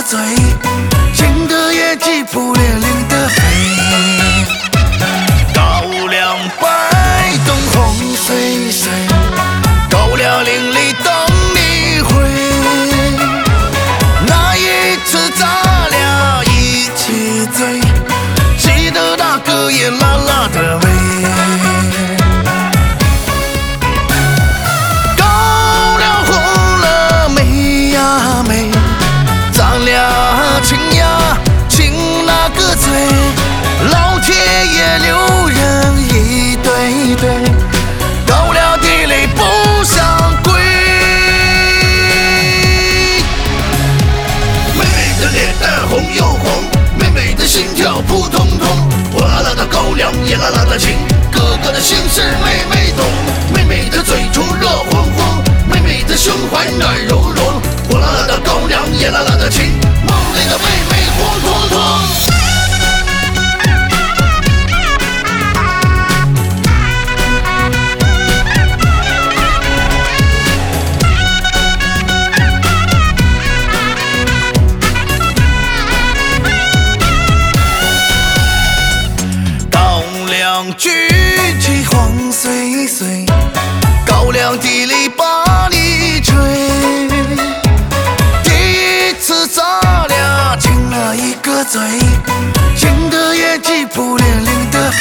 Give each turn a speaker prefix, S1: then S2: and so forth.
S1: 个嘴，亲的也急扑连连的飞。高粱摆动红岁岁，高粱林里等你回。那一次咱俩一起醉，记得那个夜辣辣的味。高粱红了没呀没，咱俩亲呀亲那个嘴，老天爷留人一对对，高粱地里不想归。妹妹的脸蛋红又红，妹妹的心跳扑通通，火辣辣的高粱，也辣辣的情，哥哥的心事妹妹懂。妹妹的嘴唇热烘烘，妹妹的胸怀暖融融，火辣辣的高粱，也辣辣的情，梦里的妹妹红彤彤。举起黄岁岁，高粱地里把你吹。第一次咱俩亲了一个嘴，亲的也急扑连连的飞。